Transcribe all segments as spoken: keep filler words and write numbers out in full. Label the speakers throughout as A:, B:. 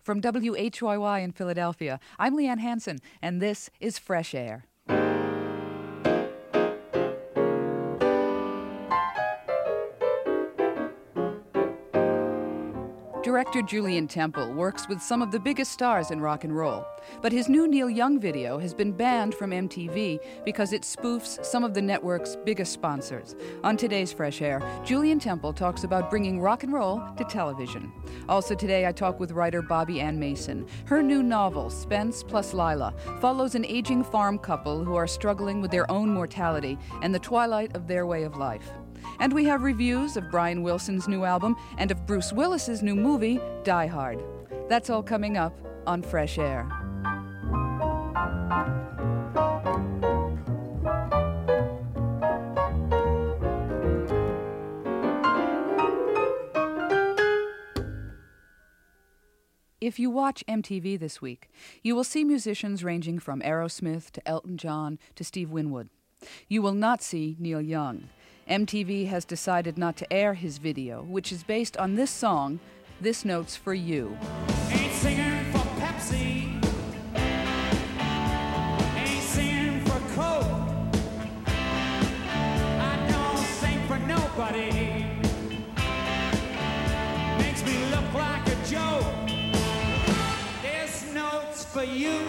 A: From W H Y Y in Philadelphia, I'm Leanne Hansen, and this is Fresh Air. Director Julian Temple works with some of the biggest stars in rock and roll, but his new Neil Young video has been banned from M T V because it spoofs some of the network's biggest sponsors. On today's Fresh Air, Julian Temple talks about bringing rock and roll to television. Also today, I talk with writer Bobby Ann Mason. Her new novel, Spence plus Lila, follows an aging farm couple who are struggling with their own mortality and the twilight of their way of life. And we have reviews of Brian Wilson's new album and of Bruce Willis's new movie, Die Hard. That's all coming up on Fresh Air. If you watch M T V this week, you will see musicians ranging from Aerosmith to Elton John to Steve Winwood. You will not see Neil Young. M T V has decided not to air his video, which is based on this song, This Note's for You.
B: Ain't singing for Pepsi, ain't singing for Coke, I don't sing for nobody, makes me look like a joke. This note's for you.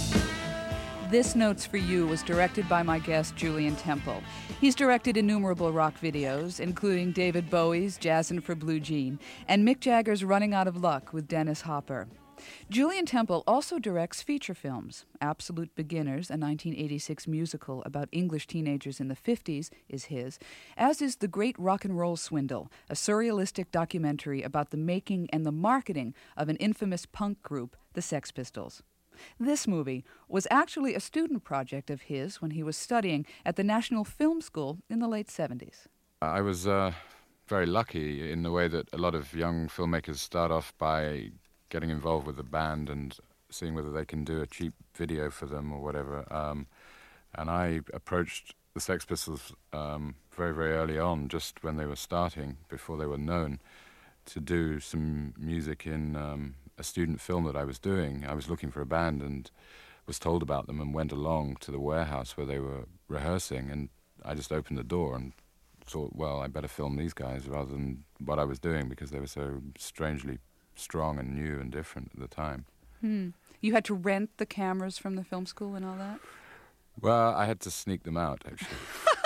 A: This Note's for You was directed by my guest, Julian Temple. He's directed innumerable rock videos, including David Bowie's Jazzin' for Blue Jean and Mick Jagger's Running Out of Luck with Dennis Hopper. Julian Temple also directs feature films. Absolute Beginners, a nineteen eighty-six musical about English teenagers in the fifties, is his, as is The Great Rock and Roll Swindle, a surrealistic documentary about the making and the marketing of an infamous punk group, the Sex Pistols. This movie was actually a student project of his when he was studying at the National Film School in the late seventies.
C: I was uh, very lucky in the way that a lot of young filmmakers start off by getting involved with a band and seeing whether they can do a cheap video for them or whatever. Um, and I approached the Sex Pistols um, very, very early on, just when they were starting, before they were known, to do some music in Um, a student film that I was doing. I was looking for a band and was told about them and went along to the warehouse where they were rehearsing, and I just opened the door and thought, well, I better film these guys rather than what I was doing, because they were so strangely strong and new and different at the time.
A: Hmm. You had to rent the cameras from the film school and all that?
C: Well, I had to sneak them out, actually.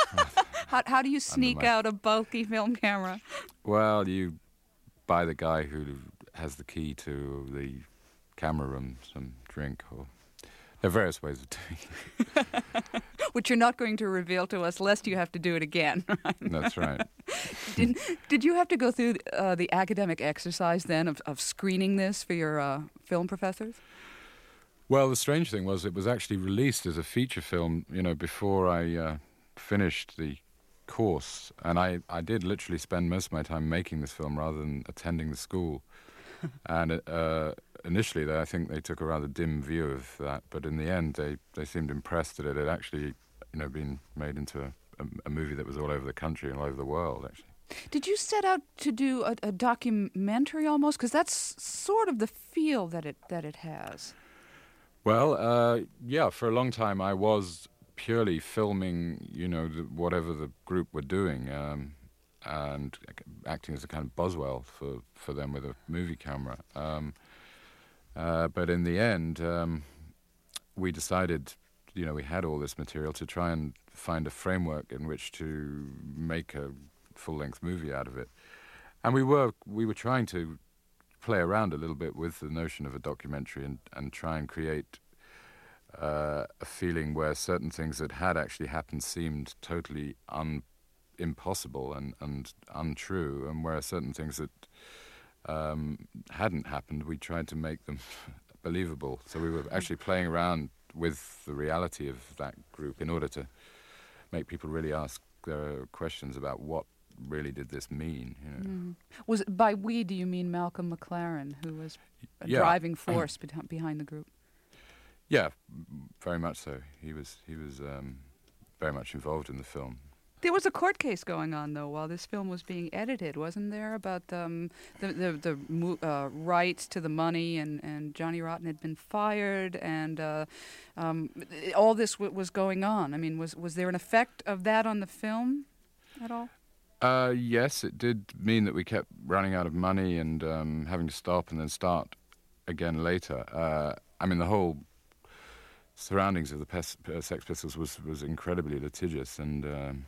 A: how, how do you sneak
C: my...
A: out a bulky film camera?
C: Well, you buy the guy who has the key to the camera room some drink, or there are various ways of doing it.
A: Which you're not going to reveal to us, lest you have to do it again. Right?
C: That's right.
A: did, did you have to go through uh, the academic exercise then of, of screening this for your uh, film professors?
C: Well, the strange thing was it was actually released as a feature film, you know, before I uh, finished the course. And I, I did literally spend most of my time making this film rather than attending the school. And uh, initially, they, I think they took a rather dim view of that. But in the end, they, they seemed impressed that it had actually, you know, been made into a, a, a movie that was all over the country and all over the world, actually.
A: Did you set out to do a, a documentary almost? Because that's sort of the feel that it that it has.
C: Well, uh, yeah, for a long time I was purely filming, you know, the, whatever the group were doing. Um, and acting as a kind of Boswell for, for them with a movie camera. Um, uh, but in the end, um, we decided, you know, we had all this material to try and find a framework in which to make a full-length movie out of it. And we were we were trying to play around a little bit with the notion of a documentary and, and try and create uh, a feeling where certain things that had actually happened seemed totally un. impossible and, and untrue, and where certain things that um, hadn't happened, we tried to make them believable. So we were actually playing around with the reality of that group in order to make people really ask their questions about what really did this mean. You know?
A: Mm. Was it, by we, do you mean Malcolm McLaren, who was a
C: yeah.
A: driving force behind the group?
C: Yeah, very much so. He was, he was um, very much involved in the film.
A: There was a court case going on, though, while this film was being edited, wasn't there, about um, the the, the mo- uh, rights to the money, and, and Johnny Rotten had been fired, and uh, um, all this w- was going on. I mean, was was there an effect of that on the film at all?
C: Uh, yes, it did mean that we kept running out of money and um, having to stop and then start again later. Uh, I mean, the whole surroundings of the Pes- uh, Sex Pistols was, was incredibly litigious, and um,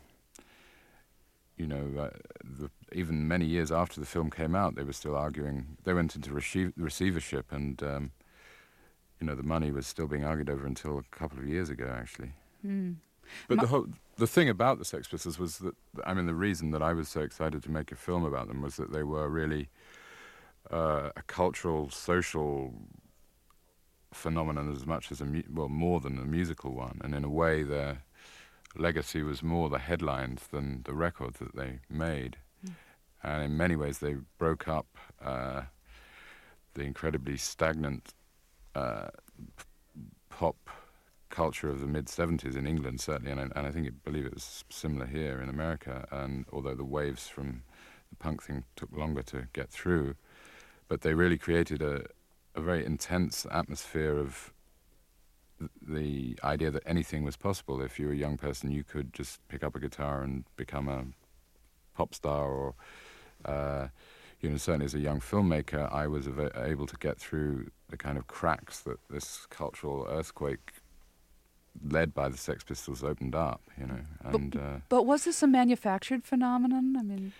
C: you know, uh, the, even many years after the film came out, they were still arguing. They went into receive- receivership, and um, you know, the money was still being argued over until a couple of years ago, actually.
A: Mm.
C: But
A: Ma-
C: the whole the thing about the Sex Pistols was that, I mean, the reason that I was so excited to make a film about them was that they were really uh, a cultural, social phenomenon as much as a mu- well, more than a musical one, and in a way, their legacy was more the headlines than the records that they made. Mm. And in many ways, they broke up uh, the incredibly stagnant uh, p- pop culture of the mid seventies in England, certainly, and I, and I think it, believe it was similar here in America. And although the waves from the punk thing took longer to get through, but they really created a, a very intense atmosphere of th- the idea that anything was possible. If you were a young person, you could just pick up a guitar and become a pop star, or uh, you know, certainly as a young filmmaker, I was av- able to get through the kind of cracks that this cultural earthquake led by the Sex Pistols opened up, you know. And
A: but,
C: uh,
A: but was this a manufactured phenomenon? I mean,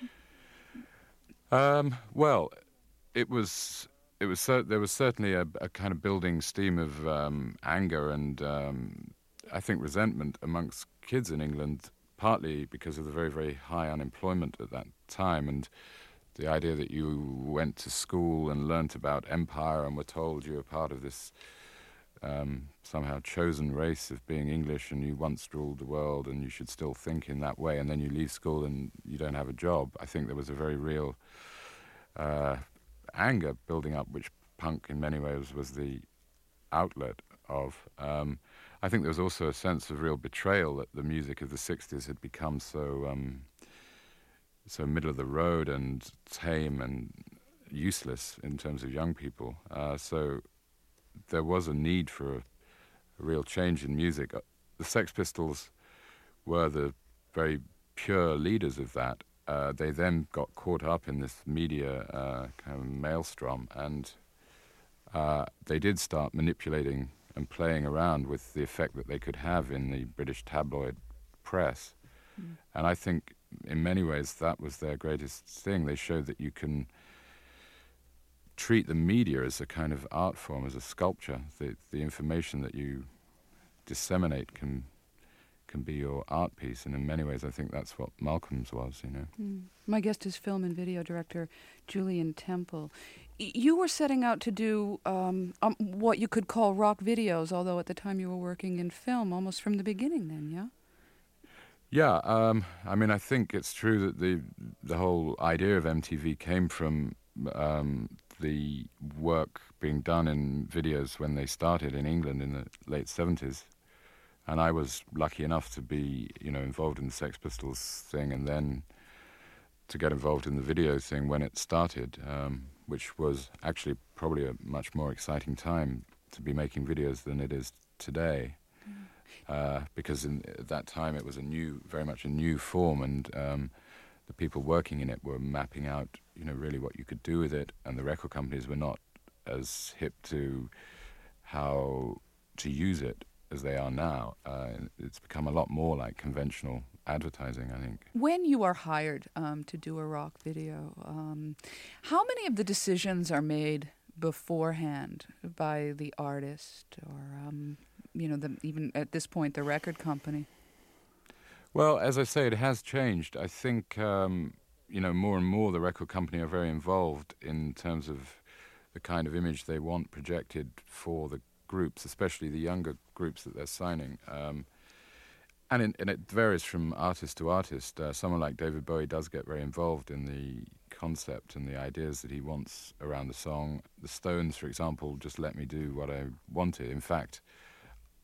C: um, well, it was. It was. Cer- there was certainly a, a kind of building steam of um, anger and um, I think resentment amongst kids in England, partly because of the very, very high unemployment at that time, and the idea that you went to school and learnt about empire and were told you were part of this Um, somehow chosen race of being English, and you once ruled the world and you should still think in that way, and then you leave school and you don't have a job. I think there was a very real uh, anger building up, which punk in many ways was the outlet of. Um, I think there was also a sense of real betrayal that the music of the sixties had become so um, so middle of the road and tame and useless in terms of young people. Uh, so there was a need for a, a real change in music. Uh, the Sex Pistols were the very pure leaders of that. Uh, they then got caught up in this media uh, kind of maelstrom, and uh, they did start manipulating and playing around with the effect that they could have in the British tabloid press. Mm. And I think in many ways that was their greatest thing. They showed that you can treat the media as a kind of art form, as a sculpture. The, the information that you disseminate can can be your art piece, and in many ways I think that's what Malcolm's was, you know.
A: Mm. My guest is film and video director Julian Temple. Y- you were setting out to do um, um, what you could call rock videos, although at the time you were working in film almost from the beginning then, yeah?
C: Yeah, um, I mean, I think it's true that the the whole idea of M T V came from um, the work being done in videos when they started in England in the late seventies. And I was lucky enough to be, you know, involved in the Sex Pistols thing, and then to get involved in the video thing when it started, um, which was actually probably a much more exciting time to be making videos than it is today. Mm. Uh, because in, at that time it was a new, very much a new form, and um, the people working in it were mapping out, you know, really what you could do with it, and the record companies were not as hip to how to use it as they are now. Uh, it's become a lot more like conventional advertising, I think.
A: When you are hired um, to do a rock video, um, how many of the decisions are made beforehand by the artist or, um, you know, the, even at this point, the record company?
C: Well, as I say, it has changed. I think, um, you know, more and more the record company are very involved in terms of the kind of image they want projected for the groups, especially the younger groups that they're signing. Um, and, in, and it varies from artist to artist. Uh, someone like David Bowie does get very involved in the concept and the ideas that he wants around the song. The Stones, for example, just let me do what I wanted. In fact,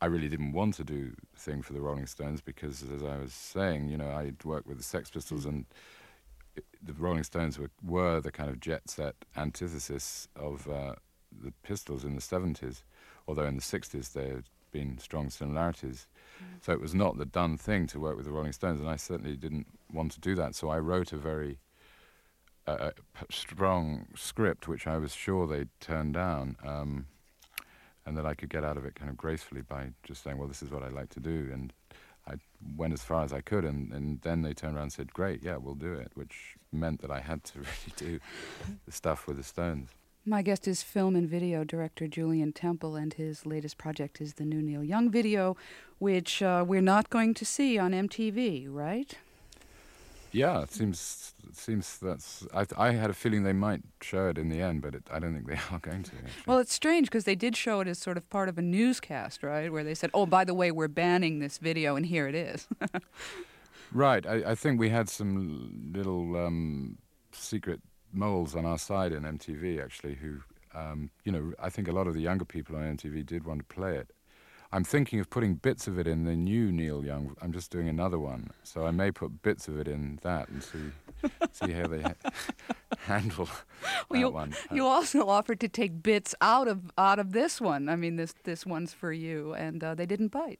C: I really didn't want to do the thing for the Rolling Stones because, as I was saying, you know, I'd worked with the Sex Pistols, and it, the Rolling Stones were, were the kind of jet set antithesis of uh, the Pistols in the seventies, although in the sixties there had been strong similarities. Mm. So it was not the done thing to work with the Rolling Stones, and I certainly didn't want to do that. So I wrote a very uh, strong script, which I was sure they'd turn down. Um, and that I could get out of it kind of gracefully by just saying, well, this is what I like to do. And I went as far as I could, and, and then they turned around and said, great, yeah, we'll do it, which meant that I had to really do the stuff with the Stones.
A: My guest is film and video director Julian Temple, and his latest project is the new Neil Young video, which uh, we're not going to see on M T V, right?
C: Yeah, it seems it seems that's. I, I had a feeling they might show it in the end, but it, I don't think they are going to. Actually.
A: Well, it's strange because they did show it as sort of part of a newscast, right? Where they said, "Oh, by the way, we're banning this video, and here it is."
C: Right. I, I think we had some little um, secret moles on our side in M T V actually, who, um, you know, I think a lot of the younger people on M T V did want to play it. I'm thinking of putting bits of it in the new Neil Young. I'm just doing another one, so I may put bits of it in that and see see how they ha- handle
A: well,
C: that
A: you,
C: one.
A: You also offered to take bits out of out of this one. I mean, this this one's for you, and uh, they didn't bite.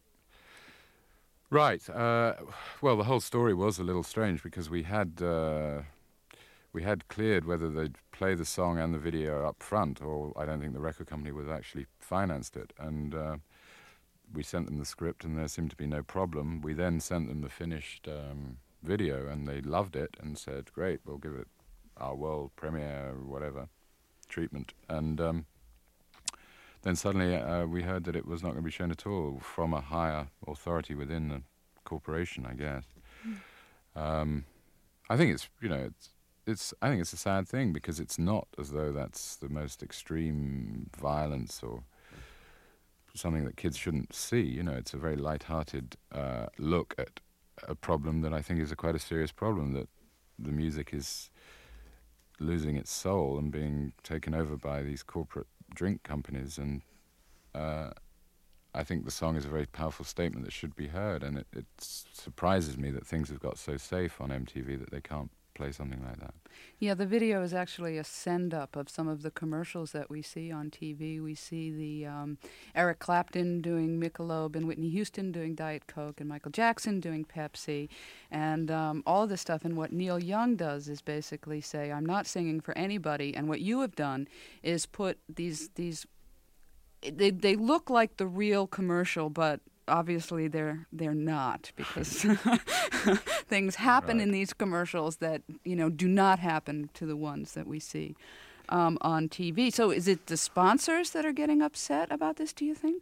C: Right. Uh, well, the whole story was a little strange because we had uh, we had cleared whether they'd play the song and the video up front, or I don't think the record company would actually financed it, and. Uh, We sent them the script, and there seemed to be no problem. We then sent them the finished um, video, and they loved it and said, great, we'll give it our world premiere or whatever treatment. And um, then suddenly uh, we heard that it was not going to be shown at all from a higher authority within the corporation, I guess. Mm. Um, I think it's, you know, it's, it's. I think it's a sad thing because it's not as though that's the most extreme violence or something that kids shouldn't see. You know, it's a very light-hearted uh, look at a problem that I think is a quite a serious problem, that the music is losing its soul and being taken over by these corporate drink companies. And uh, I think the song is a very powerful statement that should be heard, and it, it surprises me that things have got so safe on M T V that they can't play something like that.
A: Yeah, the video is actually a send-up of some of the commercials that we see on T V. We see the um, Eric Clapton doing Michelob, and Whitney Houston doing Diet Coke, and Michael Jackson doing Pepsi, and um, all this stuff. And what Neil Young does is basically say, I'm not singing for anybody, and what you have done is put these, these they, they look like the real commercial, but obviously they're they're not, because things happen
C: right.
A: in these commercials that, you know, do not happen to the ones that we see um, on T V. So is it the sponsors that are getting upset about this, do you think?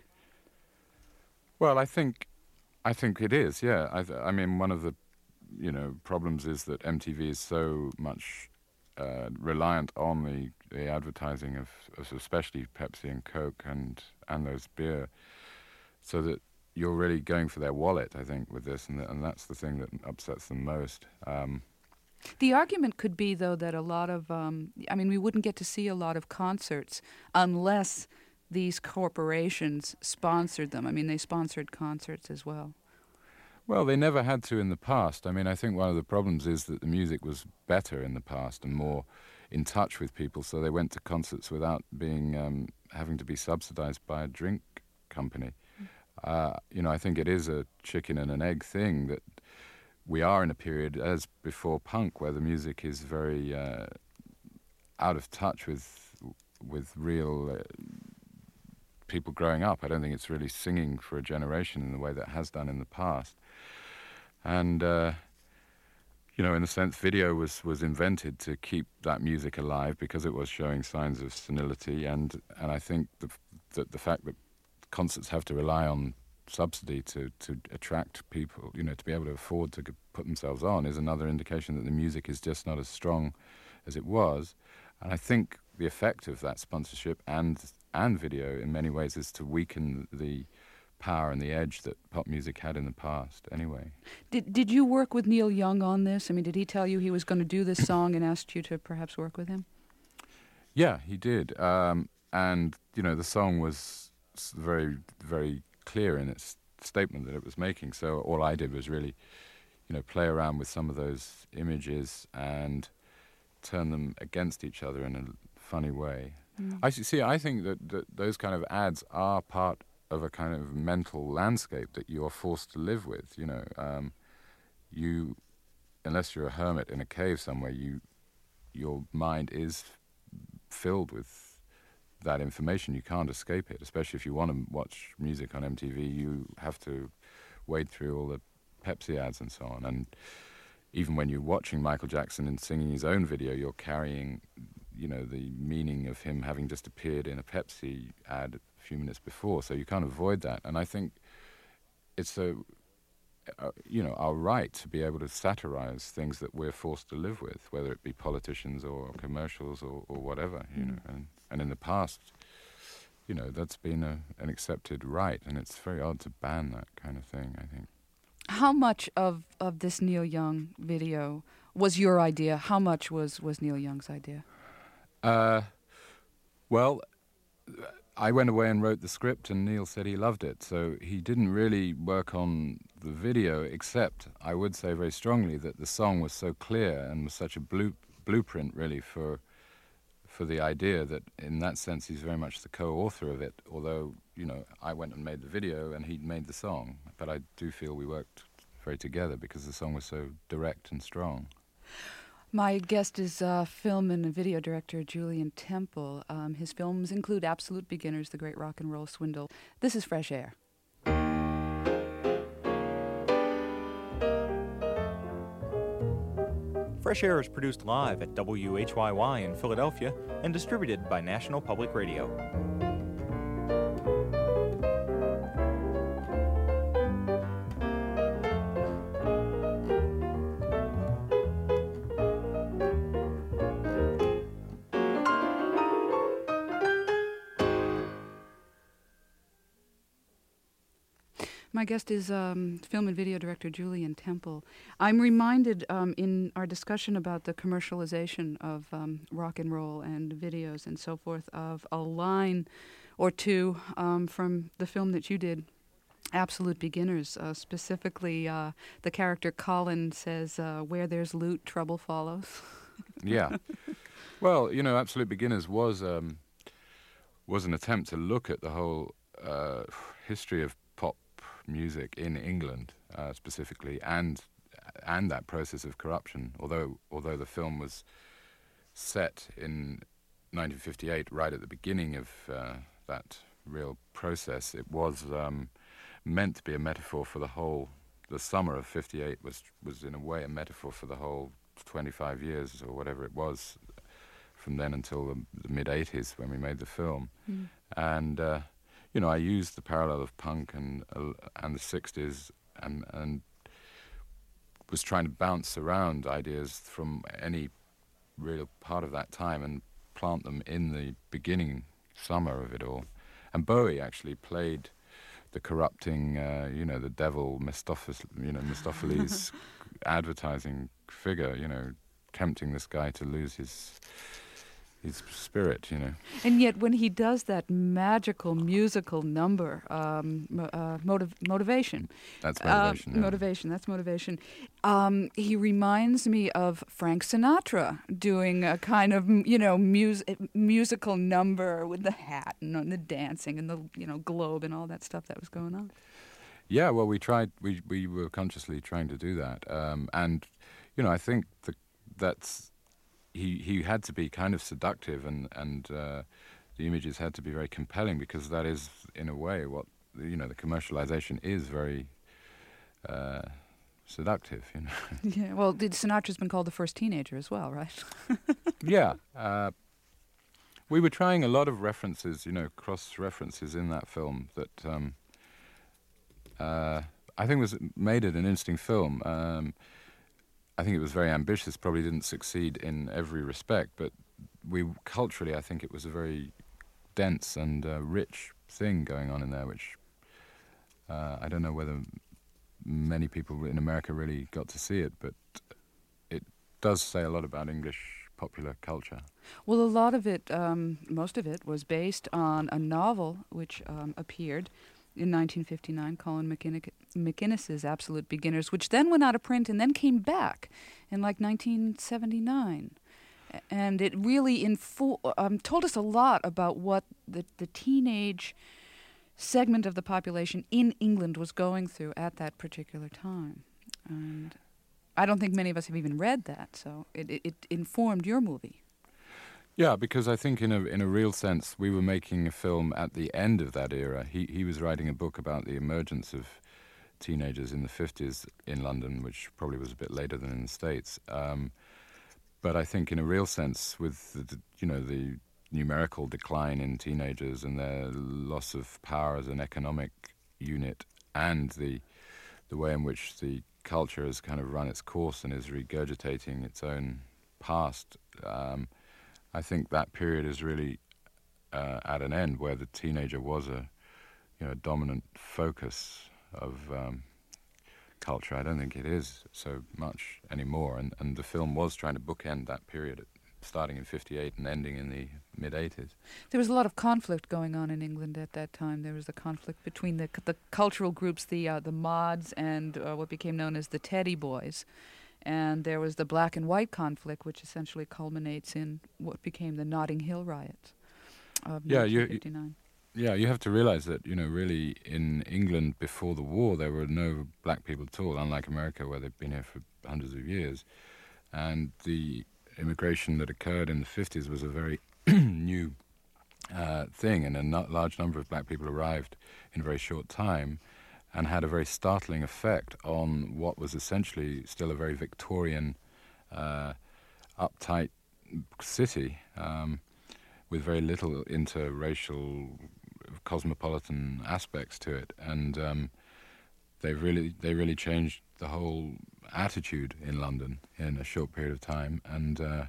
C: Well, I think I think it is, yeah. I, th- I mean, one of the, you know, problems is that M T V is so much uh, reliant on the, the advertising of, of especially Pepsi and Coke and, and those beer, so that you're really going for their wallet, I think, with this, and, th- and that's the thing that upsets them most. Um,
A: the argument could be, though, that a lot of, um, I mean, we wouldn't get to see a lot of concerts unless these corporations sponsored them. I mean, they sponsored concerts as well.
C: Well, they never had to in the past. I mean, I think one of the problems is that the music was better in the past and more in touch with people, so they went to concerts without being um, having to be subsidized by a drink company. Uh, you know, I think it is a chicken and an egg thing that we are in a period, as before punk, where the music is very uh, out of touch with with real uh, people growing up. I don't think it's really singing for a generation in the way that it has done in the past. And, uh, you know, in a sense, video was, was invented to keep that music alive because it was showing signs of senility. And, and I think the, the, the fact that concerts have to rely on subsidy to, to attract people, you know, to be able to afford to put themselves on is another indication that the music is just not as strong as it was. And I think the effect of that sponsorship and and video in many ways is to weaken the power and the edge that pop music had in the past anyway.
A: Did did you work with Neil Young on this? I mean, did he tell you he was going to do this song and asked you to perhaps work with him?
C: Yeah, he did. Um, and, you know, the song was very, very clear in its statement that it was making. So all I did was really, you know, play around with some of those images and turn them against each other in a funny way. Mm. I see. I think that, that those kind of ads are part of a kind of mental landscape that you are forced to live with. You know, um, you, unless you're a hermit in a cave somewhere, you, your mind is filled with that information. You can't escape it, especially if you want to watch music on M T V. You have to wade through all the Pepsi ads and so on. And even when you're watching Michael Jackson and singing his own video, you're carrying, you know, the meaning of him having just appeared in a Pepsi ad a few minutes before. So you can't avoid that. And I think it's a, uh, you know, our right to be able to satirize things that we're forced to live with, whether it be politicians or commercials or, or whatever, you mm. know. And, and in the past, you know, that's been a, an accepted right, and it's very odd to ban that kind of thing, I think.
A: How much of, of this Neil Young video was your idea? How much was, was Neil Young's idea?
C: Uh, well, I went away and wrote the script, and Neil said he loved it. So he didn't really work on the video, except I would say very strongly that the song was so clear and was such a blue, blueprint, really, for for the idea that in that sense he's very much the co-author of it, although, you know, I went and made the video and he made the song. But I do feel we worked very together because the song was so direct and strong.
A: My guest is uh, film and video director Julian Temple. Um, his films include Absolute Beginners, The Great Rock and Roll Swindle. This is Fresh Air.
D: Fresh Air is produced live at W H Y Y in Philadelphia and distributed by National Public Radio.
A: My guest is um, film and video director Julian Temple. I'm reminded um, in our discussion about the commercialization of um, rock and roll and videos and so forth of a line or two um, from the film that you did, Absolute Beginners. Uh, specifically, uh, the character Colin says, uh, where there's loot, trouble follows.
C: Yeah. Well, you know, Absolute Beginners was um, was an attempt to look at the whole uh, history of pop music in England, uh, specifically, and and that process of corruption. Although although the film was set in nineteen fifty-eight, right at the beginning of uh, that real process, it was um, meant to be a metaphor for the whole. The summer of fifty-eight was was in a way a metaphor for the whole twenty-five years or whatever it was, from then until the, the mid eighties when we made the film, mm. and. Uh, You know, I used the parallel of punk and uh, and the sixties, and and was trying to bounce around ideas from any real part of that time and plant them in the beginning summer of it all. And Bowie actually played the corrupting, uh, you know, the devil Mephistopheles, you know, Mephistopheles advertising figure, you know, tempting this guy to lose his. His spirit, you know.
A: And yet when he does that magical musical number, um, uh, motiv- motivation.
C: That's motivation, uh, yeah.
A: Motivation, that's motivation. Um, he reminds me of Frank Sinatra doing a kind of, you know, mus- musical number with the hat and the dancing and the, you know, globe and all that stuff that was going on.
C: Yeah, well, we tried, we, we were consciously trying to do that. Um, and, you know, I think the, that's... He he had to be kind of seductive, and and uh, the images had to be very compelling, because that is, in a way, what, you know, the commercialization is very uh, seductive, you know.
A: Yeah, well, Sinatra's been called the first teenager as well, right?
C: Yeah. Uh, we were trying a lot of references, you know, cross-references in that film that um, uh, I think was made it an interesting film. Um, I think it was very ambitious, probably didn't succeed in every respect, but we culturally, I think it was a very dense and uh, rich thing going on in there, which uh, I don't know whether many people in America really got to see it, but it does say a lot about English popular culture.
A: Well, a lot of it, um, most of it, was based on a novel which um, appeared in nineteen fifty-nine, Colin McInnes- McInnes's Absolute Beginners, which then went out of print and then came back in like nineteen seventy-nine. And it really info- um, told us a lot about what the, the teenage segment of the population in England was going through at that particular time. And I don't think many of us have even read that, so it, it, it informed your movie.
C: Yeah, because I think in a in a real sense, we were making a film at the end of that era. He he was writing a book about the emergence of teenagers in the fifties in London, which probably was a bit later than in the States. Um, but I think in a real sense, with the, you know the numerical decline in teenagers and their loss of power as an economic unit, and the the way in which the culture has kind of run its course and is regurgitating its own past. Um, I think that period is really uh, at an end, where the teenager was a, you know, dominant focus of um, culture. I don't think it is so much anymore, and, and the film was trying to bookend that period, starting in fifty-eight and ending in the mid-eighties.
A: There was a lot of conflict going on in England at that time. There was the conflict between the the cultural groups, the uh, the mods, and uh, what became known as the Teddy Boys. And there was the black and white conflict, which essentially culminates in what became the Notting Hill riots of
C: yeah,
A: nineteen fifty-nine.
C: You, yeah, you have to realize that, you know, really in England before the war, there were no black people at all, unlike America, where they've been here for hundreds of years. And the immigration that occurred in the fifties was a very new uh, thing, and a not large number of black people arrived in a very short time, and had a very startling effect on what was essentially still a very Victorian, uh, uptight city, um, with very little interracial, cosmopolitan aspects to it. And um, they really, they really changed the whole attitude in London in a short period of time. And uh,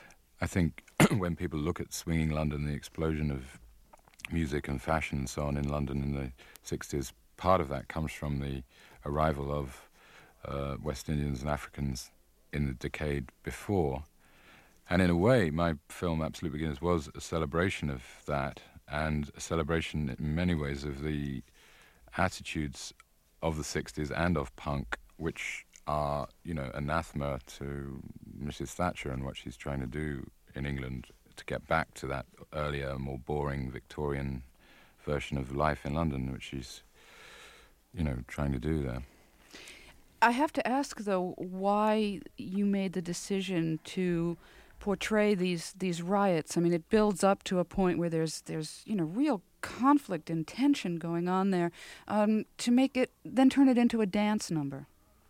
C: I think when people look at swinging London, the explosion of music and fashion and so on in London in the sixties, part of that comes from the arrival of uh, West Indians and Africans in the decade before. And in a way, my film, Absolute Beginners, was a celebration of that, and a celebration in many ways of the attitudes of the sixties and of punk, which are, you know, anathema to Missus Thatcher and what she's trying to do in England to get back to that earlier, more boring Victorian version of life in London, which she's you know, trying to do there.
A: I have to ask, though, why you made the decision to portray these these riots. I mean, it builds up to a point where there's there's you know real conflict and tension going on there. Um, to make it then turn it into a dance number.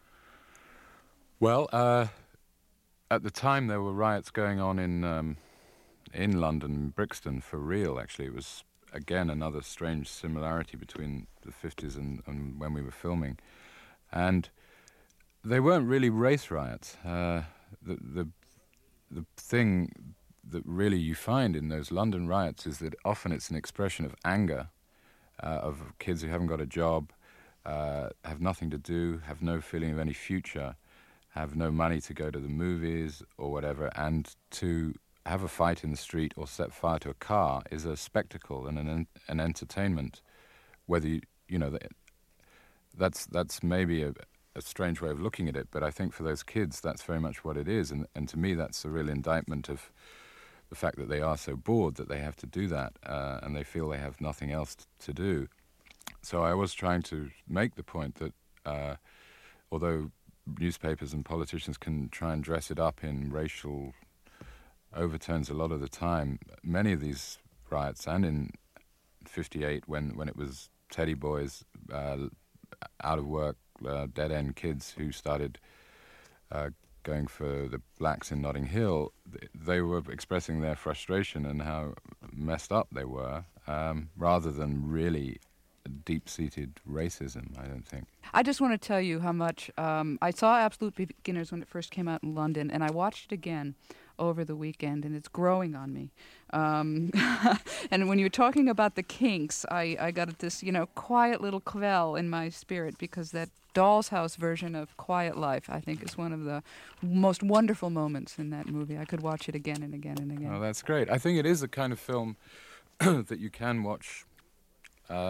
C: Well, uh, at the time there were riots going on in um, in London, Brixton, for real. Actually, it was. Again, another strange similarity between the fifties and, and when we were filming. And they weren't really race riots. Uh, the, the the thing that really you find in those London riots is that often it's an expression of anger, uh, of kids who haven't got a job, uh, have nothing to do, have no feeling of any future, have no money to go to the movies or whatever, and to have a fight in the street or set fire to a car is a spectacle and an an entertainment. Whether you, you know, that's that's maybe a, a strange way of looking at it, but I think for those kids that's very much what it is, and and to me that's a real indictment of the fact that they are so bored that they have to do that, uh, and they feel they have nothing else t- to do. So I was trying to make the point that uh, although newspapers and politicians can try and dress it up in racial overtones a lot of the time, many of these riots, and in fifty-eight when, when it was Teddy Boys, uh, out of work, uh, dead-end kids who started uh, going for the blacks in Notting Hill, they were expressing their frustration and how messed up they were, um, rather than really deep-seated racism, I don't think.
A: I just want to tell you how much um, I saw Absolute Beginners when it first came out in London, and I watched it again over the weekend, and it's growing on me. Um, and when you're talking about the Kinks, I, I got this, you know, quiet little quell in my spirit, because that Doll's House version of Quiet Life, I think, is one of the most wonderful moments in that movie. I could watch it again and again and again.
C: Oh, that's great. I think it is the kind of film that you can watch um,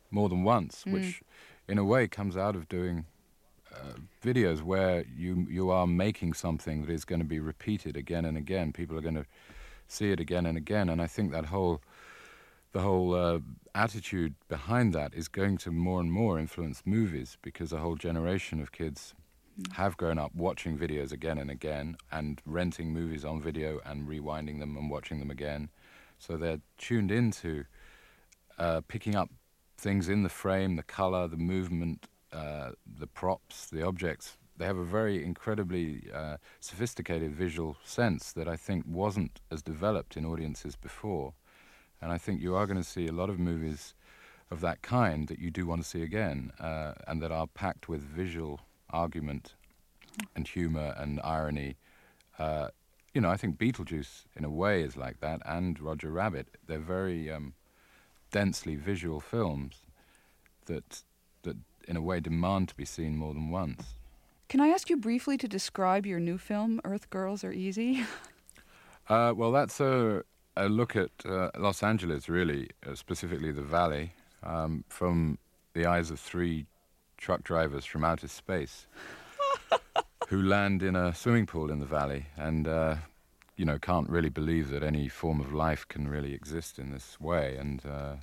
C: more than once, mm. which in a way comes out of doing uh, videos where you you are making something that is going to be repeated again and again. People are going to see it again and again, and I think that whole the whole uh, attitude behind that is going to more and more influence movies, because a whole generation of kids mm. have grown up watching videos again and again and renting movies on video and rewinding them and watching them again. So they're tuned into uh, picking up things in the frame, the color, the movement, uh, the props, the objects. They have a very incredibly uh, sophisticated visual sense that I think wasn't as developed in audiences before. And I think you are going to see a lot of movies of that kind that you do want to see again, uh, and that are packed with visual argument and humor and irony. Uh, you know, I think Beetlejuice, in a way, is like that, and Roger Rabbit. They're very um, densely visual films that, that, in a way, demand to be seen more than once.
A: Can I ask you briefly to describe your new film, Earth Girls Are Easy?
C: uh, well, that's a... a look at uh, Los Angeles, really, uh, specifically the Valley, um, from the eyes of three truck drivers from outer space who land in a swimming pool in the Valley and, uh, you know, can't really believe that any form of life can really exist in this way. And uh,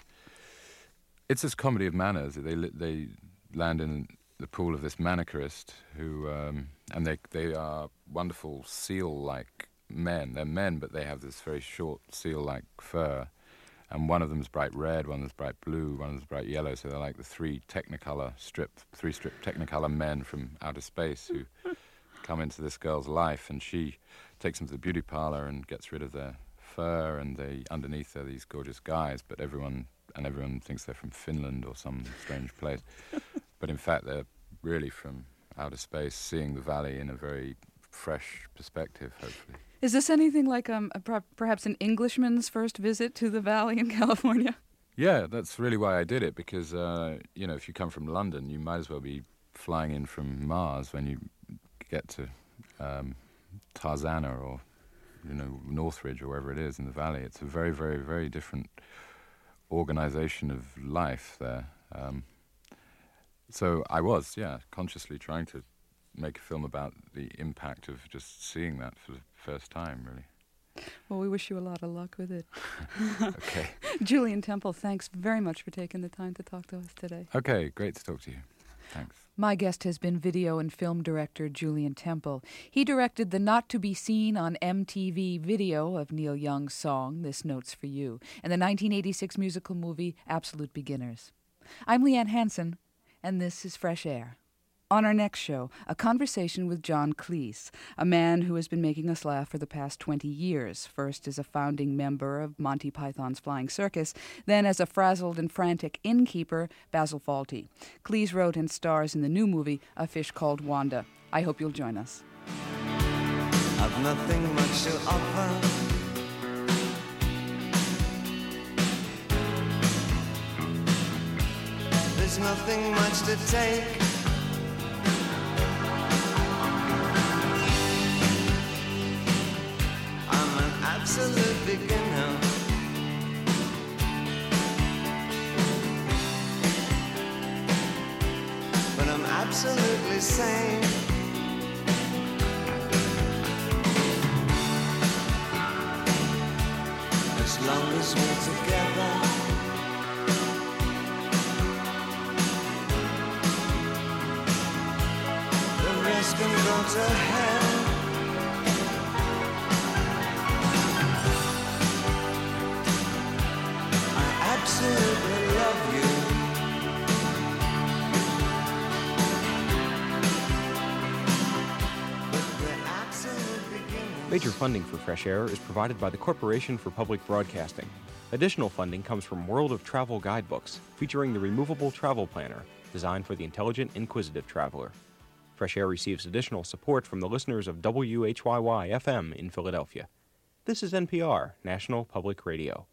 C: it's this comedy of manners. They they land in the pool of this manicurist who, um, and they they are wonderful seal-like men. They're men, but they have this very short seal-like fur, and one of them's bright red, one of them's bright blue, one of them's bright yellow, so they're like the three Technicolor strip, three strip Technicolor men from outer space who come into this girl's life, and she takes them to the beauty parlor and gets rid of their fur, and they underneath are these gorgeous guys, but everyone and everyone thinks they're from Finland or some strange place, but in fact they're really from outer space, seeing the Valley in a very fresh perspective, hopefully.
A: Is this anything like um, a, perhaps an Englishman's first visit to the Valley in California?
C: Yeah, that's really why I did it, because, uh, you know, if you come from London, you might as well be flying in from Mars when you get to um, Tarzana or, you know, Northridge or wherever it is in the Valley. It's a very, very, very different organization of life there. Um, so I was, yeah, consciously trying to make a film about the impact of just seeing that for the first time, really.
A: Well, we wish you a lot of luck with it.
C: Okay.
A: Julian Temple, thanks very much for taking the time to talk to us today.
C: Okay, great to talk to you. Thanks.
A: My guest has been video and film director Julian Temple. He directed the not-to-be-seen on M T V video of Neil Young's song, This Note's for You, and the nineteen eighty-six musical movie Absolute Beginners. I'm Leanne Hansen, and this is Fresh Air. On our next show, a conversation with John Cleese, a man who has been making us laugh for the past twenty years, first as a founding member of Monty Python's Flying Circus, then as a frazzled and frantic innkeeper, Basil Fawlty. Cleese wrote and stars in the new movie, A Fish Called Wanda. I hope you'll join us.
E: I've nothing much to offer. There's nothing much to take. Absolute beginner, but I'm absolutely sane. As long as we're together, the rest can go to hell. Absolutely love you.
D: Major funding for Fresh Air is provided by the Corporation for Public Broadcasting. Additional funding comes from World of Travel guidebooks, featuring the removable travel planner, designed for the intelligent, inquisitive traveler. Fresh Air receives additional support from the listeners of W H Y Y F M in Philadelphia. This is N P R, National Public Radio.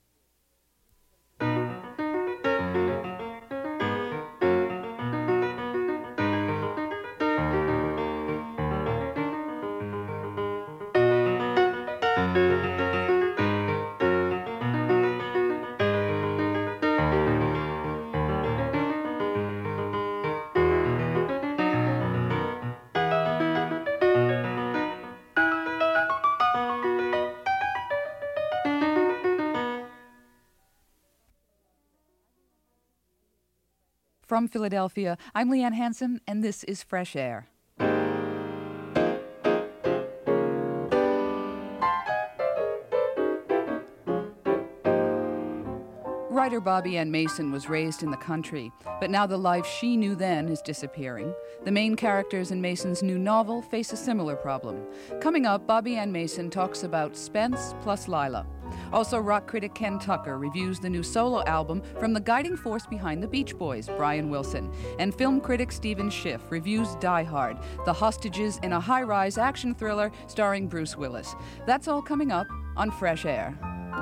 A: From Philadelphia, I'm Leanne Hansen, and this is Fresh Air. Writer Bobby Ann Mason was raised in the country, but now the life she knew then is disappearing. The main characters in Mason's new novel face a similar problem. Coming up, Bobby Ann Mason talks about Spence plus Lila. Also, rock critic Ken Tucker reviews the new solo album from the guiding force behind the Beach Boys, Brian Wilson. And film critic Stephen Schiff reviews Die Hard, the hostages in a high-rise action thriller starring Bruce Willis. That's all coming up on Fresh Air.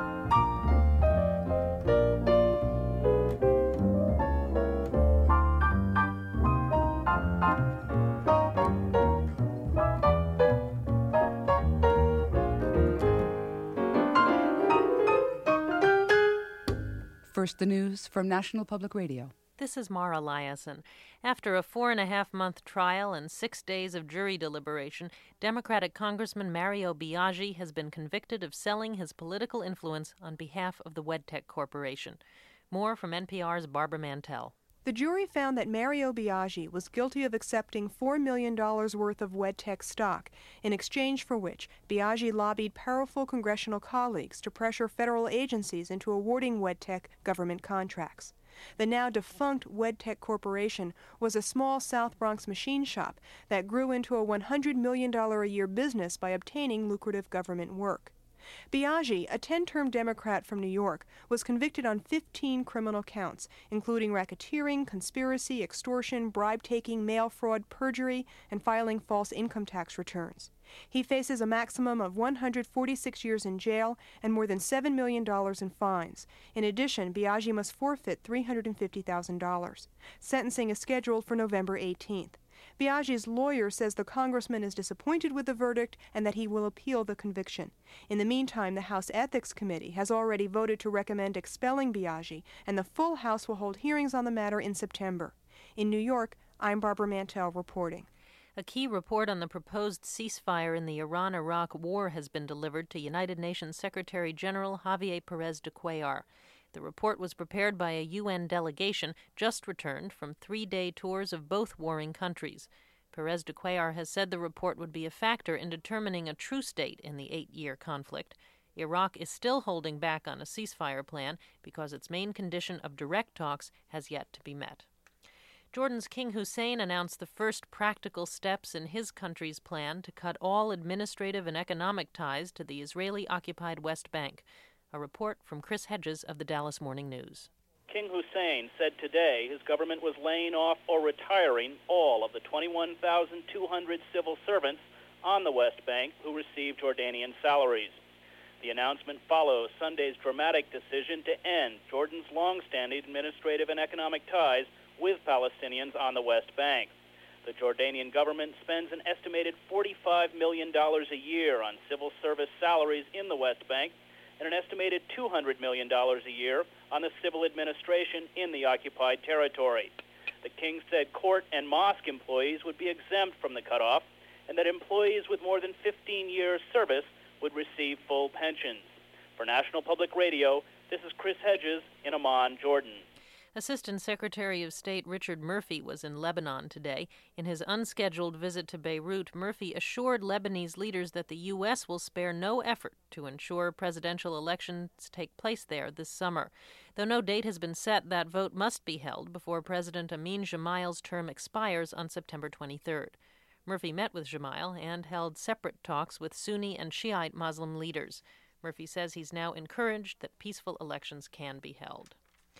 A: First, the news from National Public Radio.
F: This is Mara Liasson. After a four-and-a-half-month trial and six days of jury deliberation, Democratic Congressman Mario Biaggi has been convicted of selling his political influence on behalf of the WedTech Corporation. More from N P R's Barbara Mantell.
G: The jury found that Mario Biaggi was guilty of accepting four million dollars worth of WedTech stock, in exchange for which Biaggi lobbied powerful congressional colleagues to pressure federal agencies into awarding WedTech government contracts. The now defunct WedTech Corporation was a small South Bronx machine shop that grew into a one hundred million dollars a year business by obtaining lucrative government work. Biaggi, a ten-term Democrat from New York, was convicted on fifteen criminal counts, including racketeering, conspiracy, extortion, bribe-taking, mail fraud, perjury, and filing false income tax returns. He faces a maximum of one hundred forty-six years in jail and more than seven million dollars in fines. In addition, Biaggi must forfeit three hundred fifty thousand dollars. Sentencing is scheduled for November eighteenth. Biaggi's lawyer says the congressman is disappointed with the verdict and that he will appeal the conviction. In the meantime, the House Ethics Committee has already voted to recommend expelling Biaggi, and the full House will hold hearings on the matter in September. In New York, I'm Barbara Mantell reporting.
F: A key report on the proposed ceasefire in the Iran-Iraq war has been delivered to United Nations Secretary General Javier Perez de Cuellar. The report was prepared by a U N delegation just returned from three-day tours of both warring countries. Perez de Cuellar has said the report would be a factor in determining a truce date in the eight-year conflict. Iraq is still holding back on a ceasefire plan because its main condition of direct talks has yet to be met. Jordan's King Hussein announced the first practical steps in his country's plan to cut all administrative and economic ties to the Israeli-occupied West Bank. A report from Chris Hedges of the Dallas Morning News.
H: King Hussein said today his government was laying off or retiring all of the twenty-one thousand two hundred civil servants on the West Bank who receive Jordanian salaries. The announcement follows Sunday's dramatic decision to end Jordan's long-standing administrative and economic ties with Palestinians on the West Bank. The Jordanian government spends an estimated forty-five million dollars a year on civil service salaries in the West Bank and an estimated two hundred million dollars a year on the civil administration in the occupied territory. The king said court and mosque employees would be exempt from the cutoff and that employees with more than fifteen years service would receive full pensions. For National Public Radio, this is Chris Hedges in Amman, Jordan.
F: Assistant Secretary of State Richard Murphy was in Lebanon today. In his unscheduled visit to Beirut, Murphy assured Lebanese leaders that the U S will spare no effort to ensure presidential elections take place there this summer. Though no date has been set, that vote must be held before President Amin Gemayel's term expires on September twenty-third. Murphy met with Gemayel and held separate talks with Sunni and Shiite Muslim leaders. Murphy says he's now encouraged that peaceful elections can be held.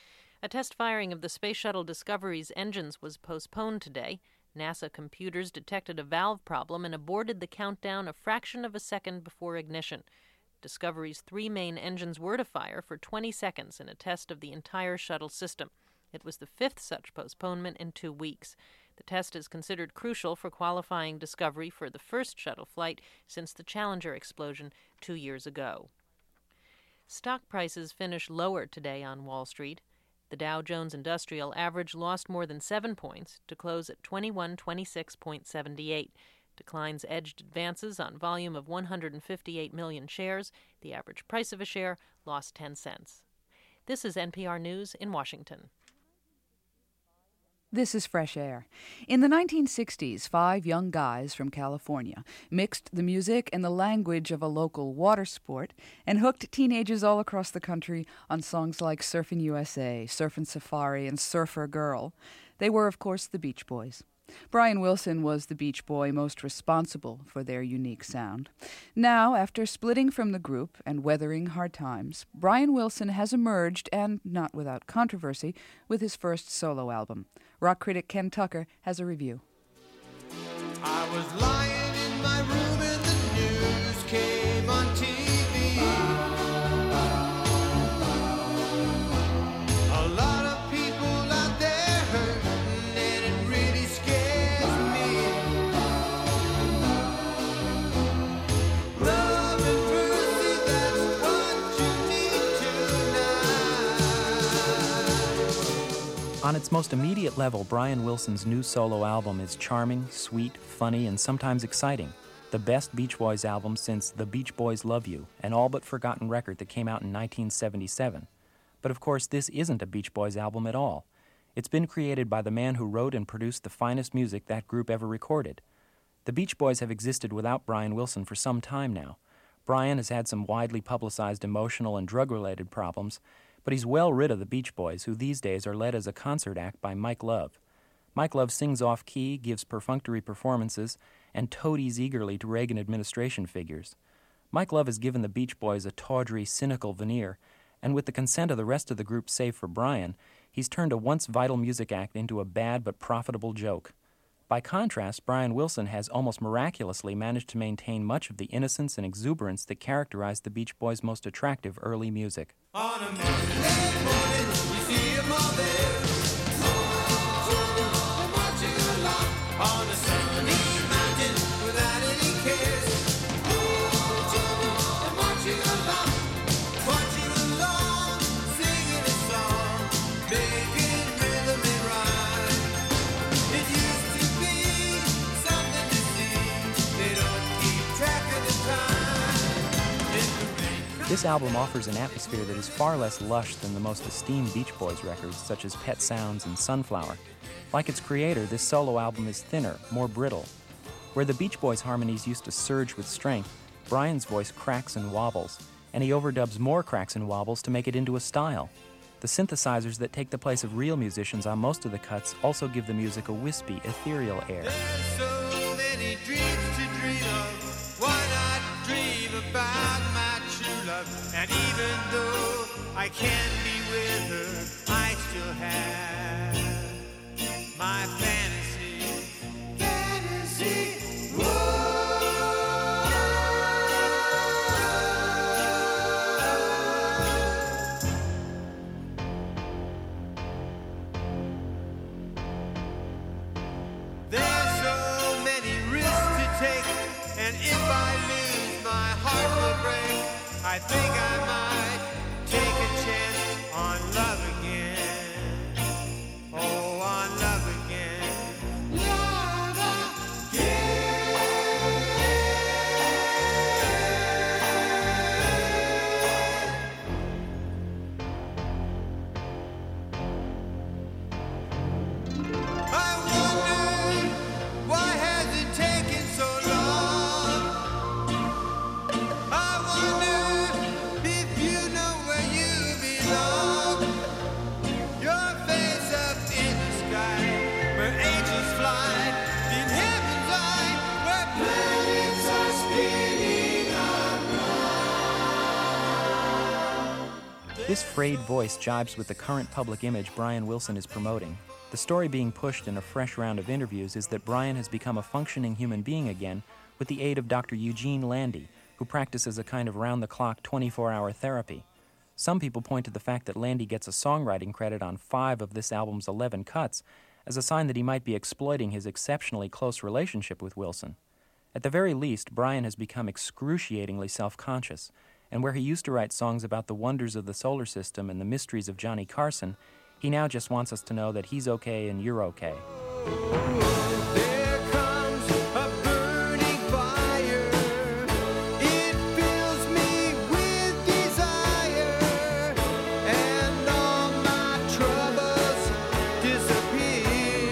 F: A test firing of the Space Shuttle Discovery's engines was postponed today. NASA computers detected a valve problem and aborted the countdown a fraction of a second before ignition. Discovery's three main engines were to fire for twenty seconds in a test of the entire shuttle system. It was the fifth such postponement in two weeks. The test is considered crucial for qualifying Discovery for the first shuttle flight since the Challenger explosion two years ago. Stock prices finished lower today on Wall Street. The Dow Jones Industrial Average lost more than seven points to close at twenty-one twenty-six point seven eight. Declines edged advances on volume of one hundred fifty-eight million shares. The average price of a share lost ten cents. This is N P R News in Washington.
A: This is Fresh Air. In the nineteen sixties, five young guys from California mixed the music and the language of a local water sport and hooked teenagers all across the country on songs like Surfin' U S A, Surfin' Safari, and Surfer Girl. They were, of course, the Beach Boys. Brian Wilson was the Beach Boy most responsible for their unique sound. Now, after splitting from the group and weathering hard times, Brian Wilson has emerged, and not without controversy, with his first solo album. Rock critic Ken Tucker has a review.
E: I was lying in my room and the news came on T V. A lot of people out there hurting and it really scares me. Love and mercy, that's what you need tonight.
I: On its most immediate level, Brian Wilson's new solo album is charming, sweet, funny, and sometimes exciting. The best Beach Boys album since The Beach Boys Love You, an all-but-forgotten record that came out in nineteen seventy-seven. But of course, this isn't a Beach Boys album at all. It's been created by the man who wrote and produced the finest music that group ever recorded. The Beach Boys have existed without Brian Wilson for some time now. Brian has had some widely publicized emotional and drug-related problems, but he's well rid of the Beach Boys, who these days are led as a concert act by Mike Love. Mike Love sings off-key, gives perfunctory performances, and toadies eagerly to Reagan administration figures. Mike Love has given the Beach Boys a tawdry, cynical veneer, and with the consent of the rest of the group save for Brian, he's turned a once vital music act into a bad but profitable joke. By contrast, Brian Wilson has almost miraculously managed to maintain much of the innocence and exuberance that characterized the Beach Boys' most attractive early music.
E: On a Monday morning, you see them all there. Oh, marching along on a sunny mountain without any cares. Oh, marching along, marching along, singing a song, making rhythm and rhyme. It used to be something to see. They don't keep track of the time. In the rain.
I: This album offers an atmosphere that is far less lush than the most esteemed Beach Boys records, such as Pet Sounds and Sunflower. Like its creator, this solo album is thinner, more brittle. Where the Beach Boys' harmonies used to surge with strength, Brian's voice cracks and wobbles, and he overdubs more cracks and wobbles to make it into a style. The synthesizers that take the place of real musicians on most of the cuts also give the music a wispy, ethereal air.
E: There's so many dreams to dream of. Why not dream about my true love? And even though I can't be with her, I still have my fantasy. Fantasy. Whoa. There's so many risks to take, and if I lose, my heart will break. I think I might take a chance on love again. Oh, on love again. Love again. I wonder, why has it taken so long? I wonder if you know where you belong. Your face up in the sky, where angels fly, in heaven's eye, where planets are spinning around.
I: This frayed voice jibes with the current public image Brian Wilson is promoting. The story being pushed in a fresh round of interviews is that Brian has become a functioning human being again with the aid of Doctor Eugene Landy, who practices a kind of round-the-clock twenty-four hour therapy. Some people point to the fact that Landy gets a songwriting credit on five of this album's eleven cuts as a sign that he might be exploiting his exceptionally close relationship with Wilson. At the very least, Brian has become excruciatingly self-conscious, and where he used to write songs about the wonders of the solar system and the mysteries of Johnny Carson, he now just wants us to know that he's okay and you're okay.
E: There comes a burning fire. It fills me with desire, and all my troubles disappear.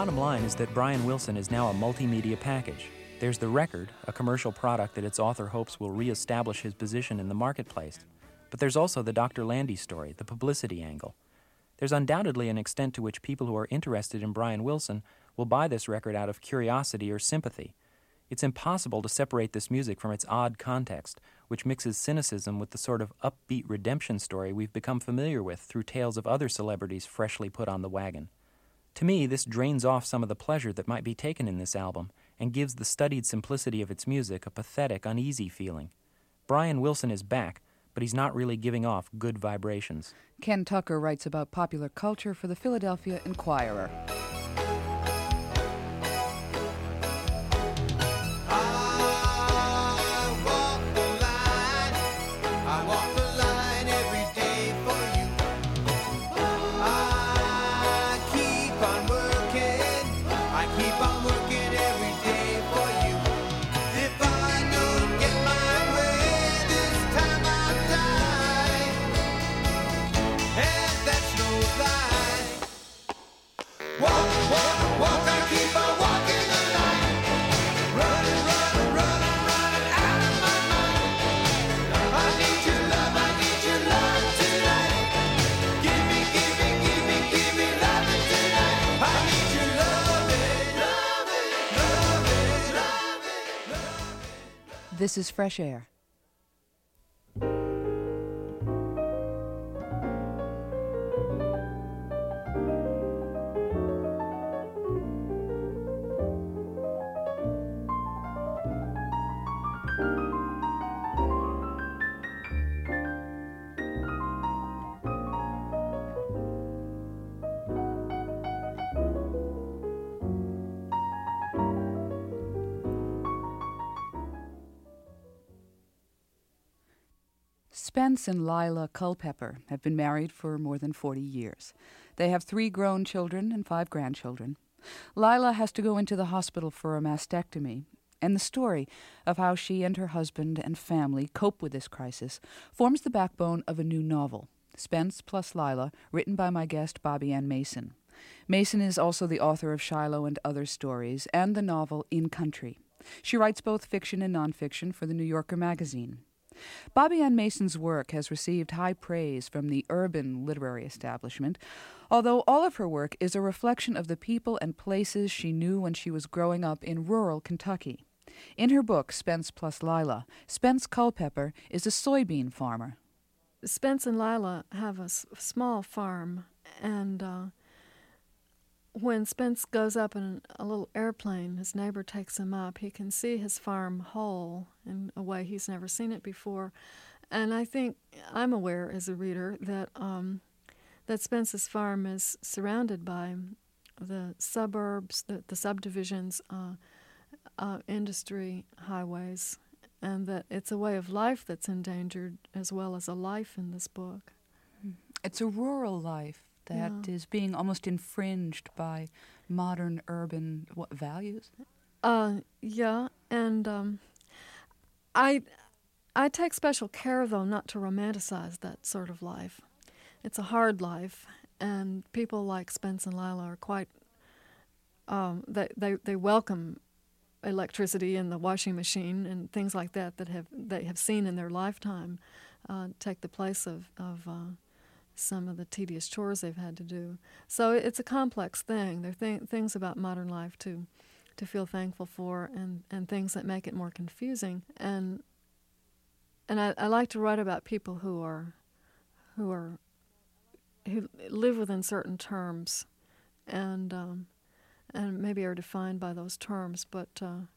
I: bottom line is that Brian Wilson is now a multimedia package. There's the record, a commercial product that its author hopes will reestablish his position in the marketplace. But there's also the Doctor Landy story, the publicity angle. There's undoubtedly an extent to which people who are interested in Brian Wilson will buy this record out of curiosity or sympathy. It's impossible to separate this music from its odd context, which mixes cynicism with the sort of upbeat redemption story we've become familiar with through tales of other celebrities freshly put on the wagon. To me, this drains off some of the pleasure that might be taken in this album and gives the studied simplicity of its music a pathetic, uneasy feeling. Brian Wilson is back, but he's not really giving off good vibrations.
A: Ken Tucker writes about popular culture for the Philadelphia Inquirer. This is Fresh Air. Spence and Lila Culpepper have been married for more than forty years. They have three grown children and five grandchildren. Lila has to go into the hospital for a mastectomy, and the story of how she and her husband and family cope with this crisis forms the backbone of a new novel, Spence plus Lila, written by my guest Bobby Ann Mason. Mason is also the author of Shiloh and Other Stories and the novel In Country. She writes both fiction and nonfiction for the New Yorker magazine. Bobby Ann Mason's work has received high praise from the urban literary establishment, although all of her work is a reflection of the people and places she knew when she was growing up in rural Kentucky. In her book, Spence plus Lila, Spence Culpepper is a soybean farmer.
J: Spence and Lila have a s- small farm, and uh, when Spence goes up in a little airplane, his neighbor takes him up. He can see his farm whole in a way he's never seen it before. And I think I'm aware as a reader that um, that Spence's farm is surrounded by the suburbs, the, the subdivisions, uh, uh, industry, highways, and that it's a way of life that's endangered as well as a life in this book.
A: It's a rural life that
J: Yeah.
A: is being almost infringed by modern urban what, values?
J: Uh, yeah, and um, I, I take special care, though, not to romanticize that sort of life. It's a hard life, and people like Spence and Lila are quite, um, they, they, they welcome electricity and the washing machine and things like that that have they have seen in their lifetime uh, take the place of, of uh, some of the tedious chores they've had to do. So it's a complex thing. There are th- things about modern life to to feel thankful for, and, and things that make it more confusing. And and I, I like to write about people who are who are who live within certain terms, and um, and maybe are defined by those terms, but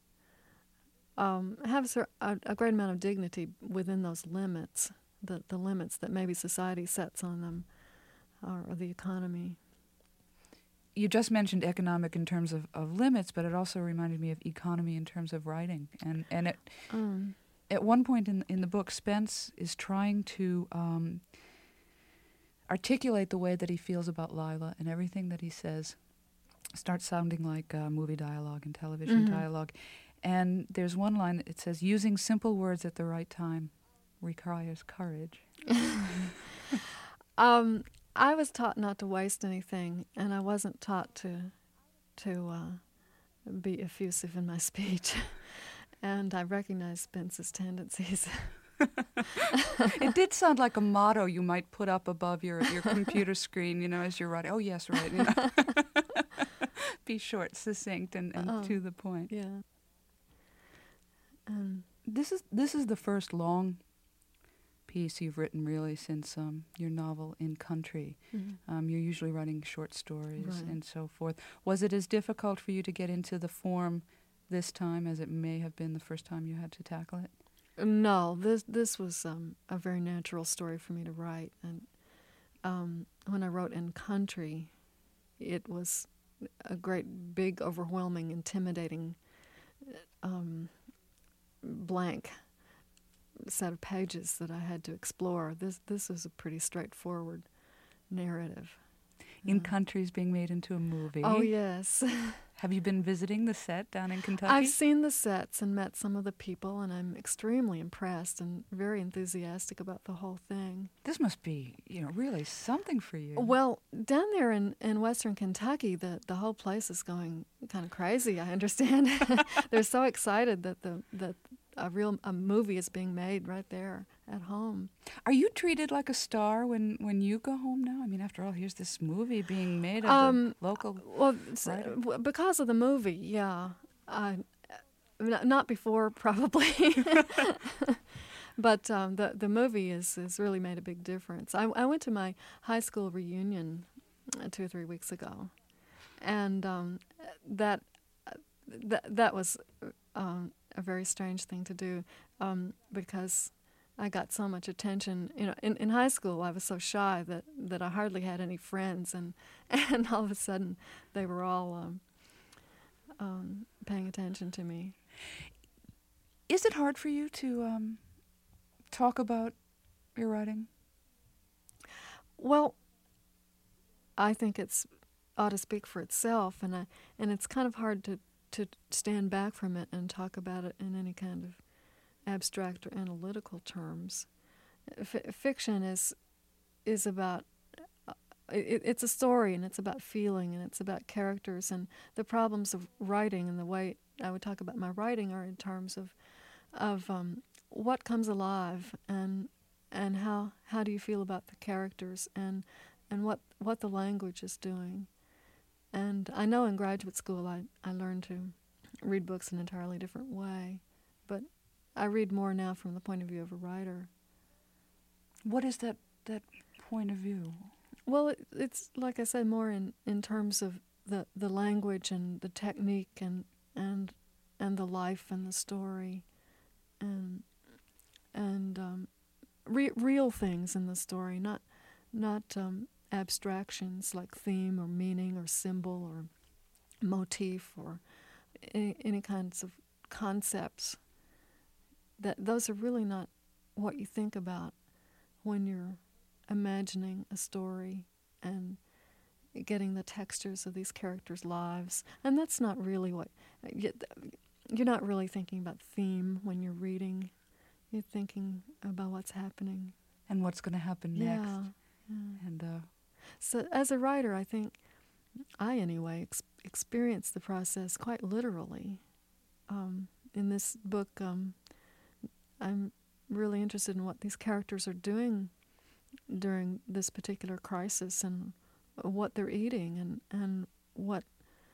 J: uh, um, have a, cer- a, a great amount of dignity within those limits. The, the limits that maybe society sets on them, or, or the economy.
A: You just mentioned economic in terms of, of limits, but it also reminded me of economy in terms of writing. And and it,
J: Um,
A: at one point in in the book, Spence is trying to um, articulate the way that he feels about Lila, and everything that he says starts sounding like uh, movie dialogue and television
J: Mhm.
A: dialogue. And there's one line that it says, "Using simple words at the right time requires courage."
J: um, I was taught not to waste anything, and I wasn't taught to to uh, be effusive in my speech, and I recognize Spence's tendencies.
A: It did sound like a motto you might put up above your, your computer screen, you know, as you're writing. Oh, yes, right. You know. Be short, succinct, and, and
J: Um,
A: to the point.
J: Yeah. Um,
A: This is this is the first long piece you've written, really, since um, your novel In Country.
J: Mhm.
A: Um, you're usually writing short stories
J: Right.
A: and so forth. Was it as difficult for you to get into the form this time as it may have been the first time you had to tackle it?
J: No, this this was um, a very natural story for me to write, and um, when I wrote In Country, it was a great, big, overwhelming, intimidating, um, blank set of pages that I had to explore. This this was a pretty straightforward narrative.
A: In
J: Uh,
A: Country's being made into a movie.
J: Oh yes.
A: Have you been visiting the set down in Kentucky?
J: I've seen the sets and met some of the people, and I'm extremely impressed and very enthusiastic about the whole thing.
A: This must be, you know, really something for you.
J: Well, down there in, in western Kentucky, the, the whole place is going kind of crazy, I understand. They're so excited that the that a real a movie is being made right there at home.
A: Are you treated like a star when, when you go home now? I mean, after all, here's this movie being made of
J: Um,
A: the local
J: Well, s-
A: writer.
J: w- because of the movie, yeah. Uh, n- not before, probably. But um, the the movie is has really made a big difference. I, I went to my high school reunion uh, two or three weeks ago, and um, that that that was um, a very strange thing to do um, because I got so much attention. You know, in, in high school I was so shy that, that I hardly had any friends, and and all of a sudden they were all um, um, paying attention to me.
A: Is it hard for you to um, talk about your writing?
J: Well, I think it's ought to speak for itself, and I, and it's kind of hard to, to stand back from it and talk about it in any kind of abstract or analytical terms. F- fiction is is about uh, it, it's a story, and it's about feeling, and it's about characters, and the problems of writing and the way I would talk about my writing are in terms of of um, what comes alive and and how how do you feel about the characters and and what what the language is doing. And I know in graduate school I, I learned to read books in an entirely different way, but I read more now from the point of view of a writer.
A: What is that, that point of view?
J: Well, it, it's like I said, more in, in terms of the, the language and the technique and and and the life and the story, and and um, re- real things in the story, not not um, abstractions like theme or meaning or symbol or motif or any, any kinds of concepts. That those are really not what you think about when you're imagining a story and getting the textures of these characters' lives. And that's not really what... You're not really thinking about theme when you're reading. You're thinking about what's happening.
A: And what's going to happen
J: Yeah,
A: next.
J: yeah.
A: And uh,
J: So as a writer, I think, I anyway, ex- experience the process quite literally. Um, in this book, um, I'm really interested in what these characters are doing during this particular crisis and what they're eating and, and what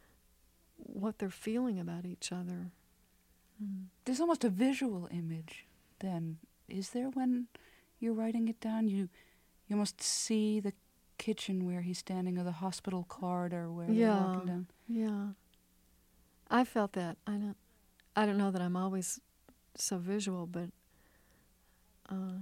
J: what they're feeling about each other. Mm.
A: there's almost a visual image then, is there, when you're writing it down? You you almost see the kitchen where he's standing or the hospital corridor where they're
J: Yeah,
A: walking down.
J: yeah. I felt that. I don't. I don't know that I'm always so visual, but. Uh,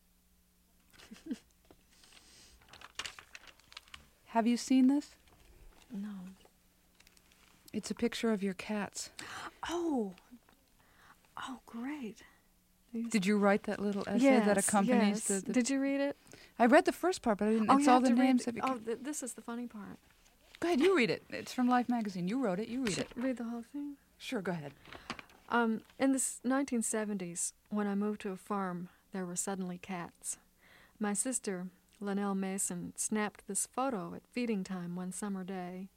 A: Have you seen this?
J: no.
A: It's a picture of your cats.
J: Oh. Oh, great.
A: Did you write that little essay that
J: Yes,
A: accompanies
J: yes.
A: the, the...
J: Did you read it?
A: I read the first part, but I didn't...
J: Oh,
A: it's
J: you
A: all
J: have
A: the
J: to read
A: names
J: the-
A: of your
J: Oh,
A: ca-
J: th- this is the funny part.
A: Go ahead, you read it. It's from Life magazine. You wrote it. You read
J: Should
A: it.
J: read the whole thing?
A: Sure, go ahead.
J: Um, in the s- nineteen seventies, when I moved to a farm, there were suddenly cats. My sister, Linnell Mason, snapped this photo at feeding time one summer day.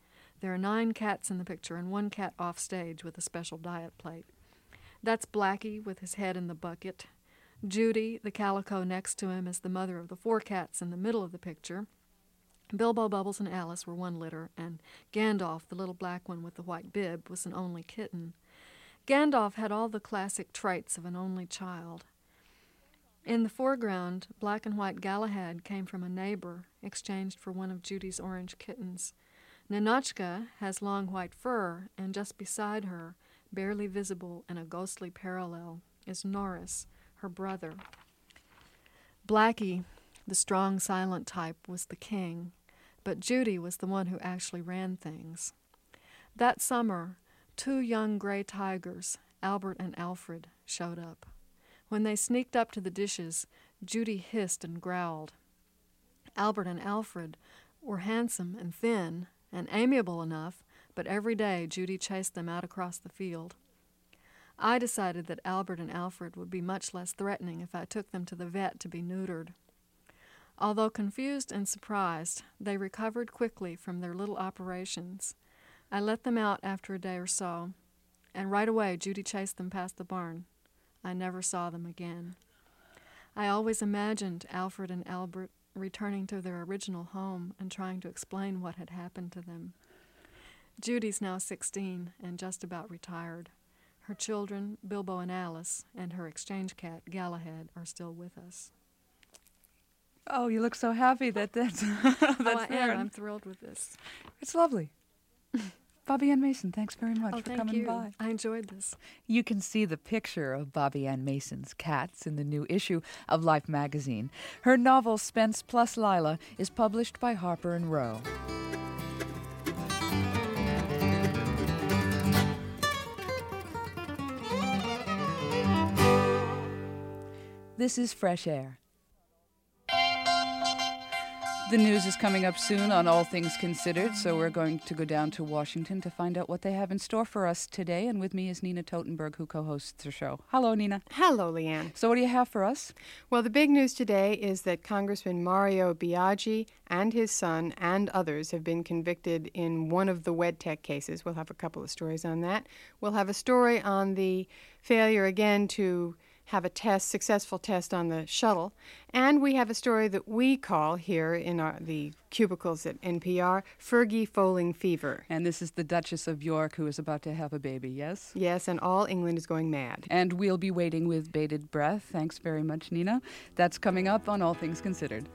J: There are nine cats in the picture and one cat off stage with a special diet plate. That's Blackie with his head in the bucket. Judy, the calico next to him, is the mother of the four cats in the middle of the picture. Bilbo, Bubbles, and Alice were one litter, and Gandalf, the little black one with the white bib, was an only kitten. Gandalf had all the classic traits of an only child. In the foreground, black and white Galahad came from a neighbor, exchanged for one of Judy's orange kittens. Ninotchka has long white fur, and just beside her, barely visible in a ghostly parallel, is Norris, her brother. Blackie, the strong, silent type, was the king, but Judy was the one who actually ran things. That summer, two young gray tigers, Albert and Alfred, showed up. When they sneaked up to the dishes, Judy hissed and growled. Albert and Alfred were handsome and thin and amiable enough, but every day Judy chased them out across the field. I decided that Albert and Alfred would be much less threatening if I took them to the vet to be neutered. Although confused and surprised, they recovered quickly from their little operations. I let them out after a day or so, and right away Judy chased them past the barn. I never saw them again. I always imagined Alfred and Albert returning to their original home and trying to explain what had happened to them. Judy's now sixteen and just about retired. Her children, Bilbo and Alice, and her exchange cat, Galahad, are still with us.
A: Oh, you look so happy that that's, that's
J: oh, I
A: there.
J: am. I'm thrilled with this.
A: It's lovely. Bobby Ann Mason, thanks very much
J: oh,
A: for
J: thank
A: coming
J: you.
A: by.
J: I enjoyed this.
A: You can see the picture of Bobby Ann Mason's cats in the new issue of Life magazine. Her novel, Spence plus Lila, is published by Harper and Row. This is Fresh Air. The news is coming up soon on All Things Considered, so we're going to go down to Washington to find out what they have in store for us today. And with me is Nina Totenberg, who co-hosts the show. Hello, Nina.
G: Hello, Leanne.
A: So what do you have for us?
G: Well, the big news today is that Congressman Mario Biaggi and his son and others have been convicted in one of the WedTech cases. We'll have a couple of stories on that. We'll have a story on the failure again to have a test, successful test on the shuttle. And we have a story that we call here in our, the cubicles at N P R, Fergie Foaling Fever.
A: And this is the Duchess of York, who is about to have a baby, yes?
G: Yes, and all England is going mad.
A: And we'll be waiting with bated breath. Thanks very much, Nina. That's coming up on All Things Considered.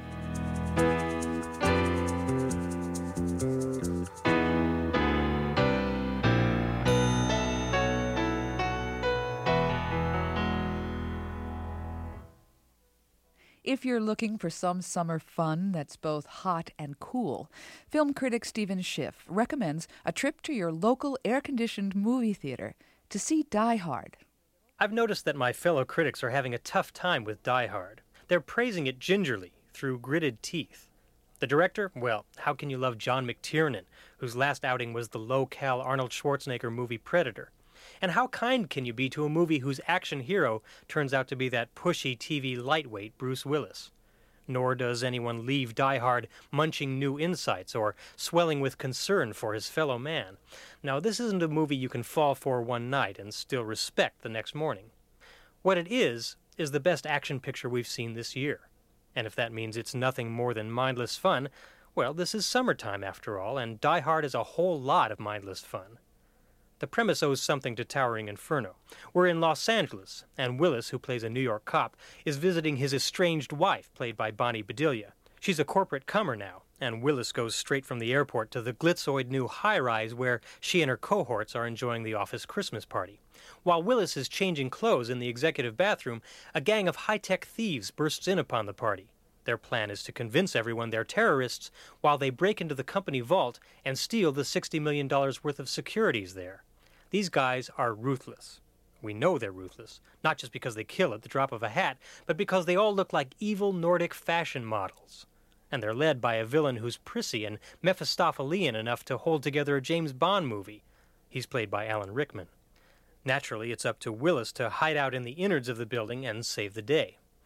A: If you're looking for some summer fun that's both hot and cool, film critic Stephen Schiff recommends a trip to your local air-conditioned movie theater to see Die Hard.
K: I've noticed that my fellow critics are having a tough time with Die Hard. They're praising it gingerly, through gritted teeth. The director? Well, how can you love John McTiernan, whose last outing was the low-cal Arnold Schwarzenegger movie Predator? And how kind can you be to a movie whose action hero turns out to be that pushy T V lightweight Bruce Willis? Nor does anyone leave Die Hard munching new insights or swelling with concern for his fellow man. Now, this isn't a movie you can fall for one night and still respect the next morning. What it is, is the best action picture we've seen this year. And if that means it's nothing more than mindless fun, well, this is summertime after all, and Die Hard is a whole lot of mindless fun. The premise owes something to Towering Inferno. We're in Los Angeles, and Willis, who plays a New York cop, is visiting his estranged wife, played by Bonnie Bedelia. She's a corporate comer now, and Willis goes straight from the airport to the glitzoid new high-rise where she and her cohorts are enjoying the office Christmas party. While Willis is changing clothes in the executive bathroom, a gang of high-tech thieves bursts in upon the party. Their plan is to convince everyone they're terrorists while they break into the company vault and steal the sixty million dollars worth of securities there. These guys are ruthless. We know they're ruthless, not just because they kill at the drop of a hat, but because they all look like evil Nordic fashion models. And they're led by a villain who's prissy and Mephistophelian enough to hold together a James Bond movie. He's played by Alan Rickman. Naturally, it's up to Willis to hide out in the innards of the building and save the day.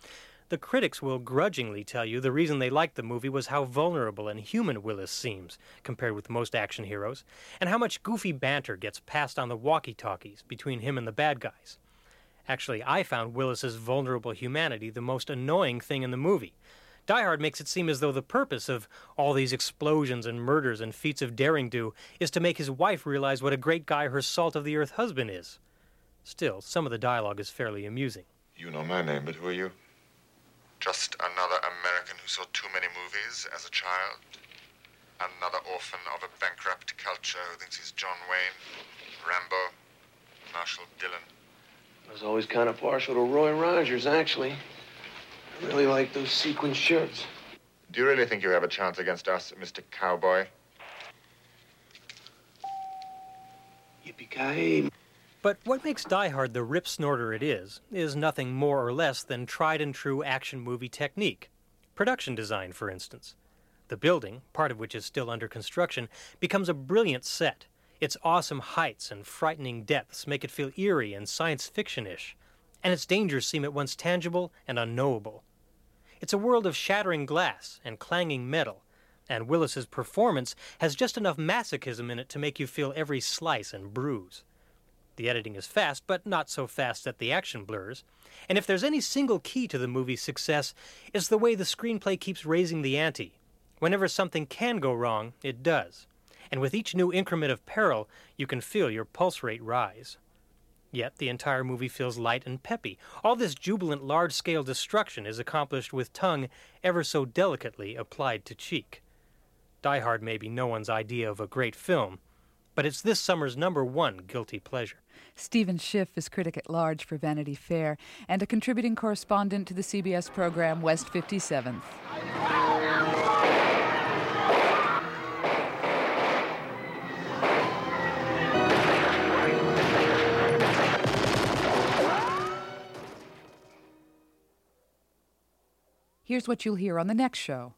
K: The critics will grudgingly tell you the reason they liked the movie was how vulnerable and human Willis seems, compared with most action heroes, and how much goofy banter gets passed on the walkie-talkies between him and the bad guys. Actually, I found Willis's vulnerable humanity the most annoying thing in the movie. Die Hard makes it seem as though the purpose of all these explosions and murders and feats of daring-do is to make his wife realize what a great guy her salt-of-the-earth husband is. Still, some of the dialogue is fairly amusing.
L: You know my name, but who are you? Just another American who saw too many movies as a child. Another orphan of a bankrupt culture who thinks he's John Wayne, Rambo, Marshall Dillon.
M: I was always kind of partial to Roy Rogers, actually. I really like those sequin shirts.
L: Do you really think you have a chance against us, Mister Cowboy?
M: Yippee-ki-yay.
K: But what makes Die Hard the rip-snorter it is, is nothing more or less than tried-and-true action movie technique. Production design, for instance. The building, part of which is still under construction, becomes a brilliant set. Its awesome heights and frightening depths make it feel eerie and science fiction-ish, and its dangers seem at once tangible and unknowable. It's a world of shattering glass and clanging metal, and Willis's performance has just enough masochism in it to make you feel every slice and bruise. The editing is fast, but not so fast that the action blurs. And if there's any single key to the movie's success, it's the way the screenplay keeps raising the ante. Whenever something can go wrong, it does. And with each new increment of peril, you can feel your pulse rate rise. Yet the entire movie feels light and peppy. All this jubilant large-scale destruction is accomplished with tongue ever so delicately applied to cheek. Die Hard may be no one's idea of a great film, but it's this summer's number one guilty pleasure.
A: Stephen Schiff is critic at large for Vanity Fair and a contributing correspondent to the C B S program West fifty-seventh. Here's what you'll hear on the next show.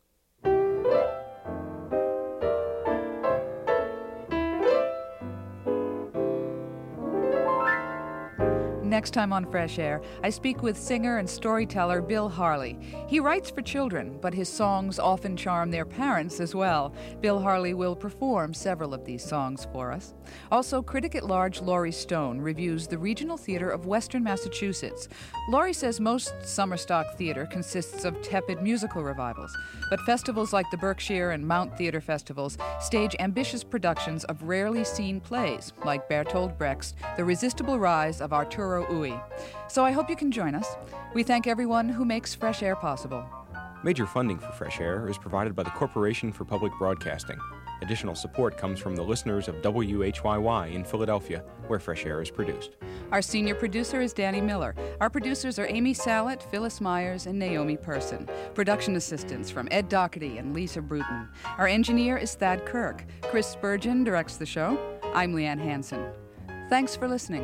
A: Next time on Fresh Air, I speak with singer and storyteller Bill Harley. He writes for children, but his songs often charm their parents as well. Bill Harley will perform several of these songs for us. Also, critic at large Laurie Stone reviews the Regional Theater of Western Massachusetts. Laurie says most summer stock theater consists of tepid musical revivals, but festivals like the Berkshire and Mount Theater Festivals stage ambitious productions of rarely seen plays, like Bertolt Brecht's The Resistible Rise of Arturo Ui. So I hope you can join us. We thank everyone who makes Fresh Air possible.
D: Major funding for Fresh Air is provided by the Corporation for Public Broadcasting. Additional support comes from the listeners of W H Y Y in Philadelphia, where Fresh Air is produced.
A: Our senior producer is Danny Miller. Our producers are Amy Sallett, Phyllis Myers, and Naomi Person. Production assistants from Ed Doherty and Lisa Bruton. Our engineer is Thad Kirk. Chris Spurgeon directs the show. I'm Leanne Hansen. Thanks for listening.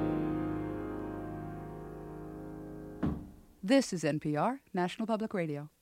A: This is N P R, National Public Radio.